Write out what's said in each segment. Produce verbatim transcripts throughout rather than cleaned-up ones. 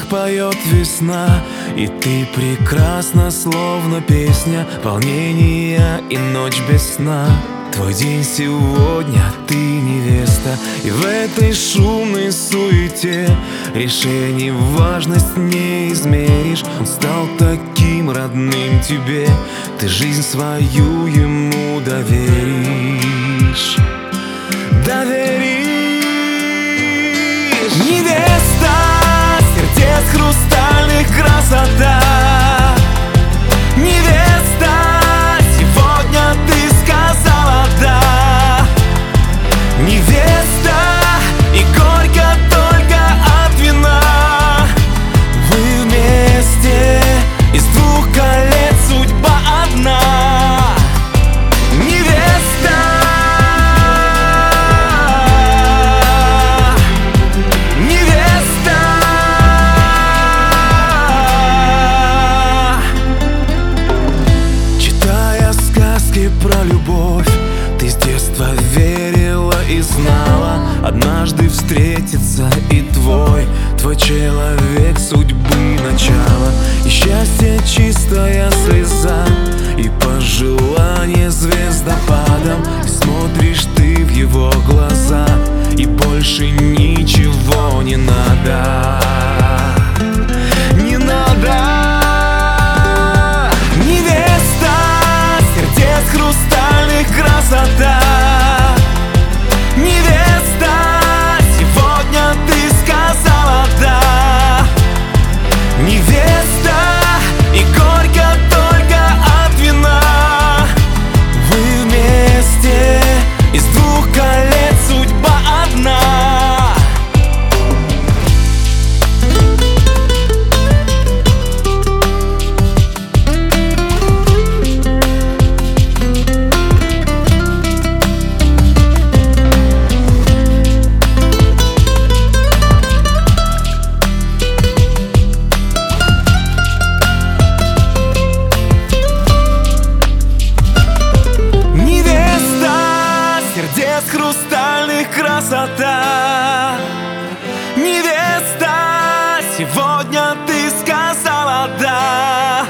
поет весна, и ты прекрасна, словно песня, волнения и ночь без сна. Твой день сегодня, ты невеста, и в этой шумной суете решений важность не измеришь. Он стал таким родным тебе, ты жизнь свою ему доверишь. Доверишь. Невеста, сердец хрустальных красота. Невеста, сегодня ты сказала да. Невеста, и горько только от вина. Вы вместе, из двух колец судьба одна. Невеста, невеста. Читая сказки про любовь, ты с детства верила и знала, однажды встретится и твой, твой человек судьбы начало. И счастье чистая слеза, и пожелание звездопадом. И смотришь ты в его глаза, и больше ничего не надо. Не надо. Невеста, сердец хрустальных красота. Невеста, сегодня ты сказала да. Невеста, и горько только от вина. Вы вместе, из двух колец судьба одна. Сердец хрустальных красота. Невеста, сегодня ты сказала да.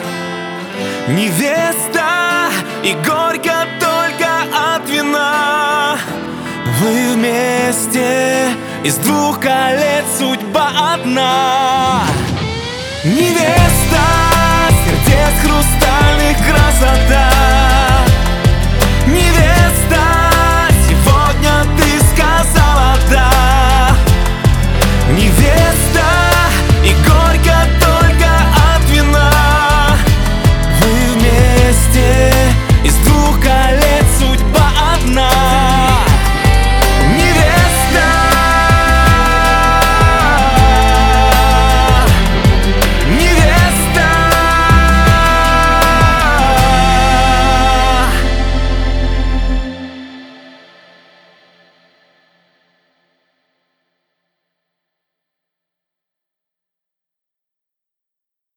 Невеста, и горько только от вина. Вы вместе, из двух колец судьба одна. Невеста.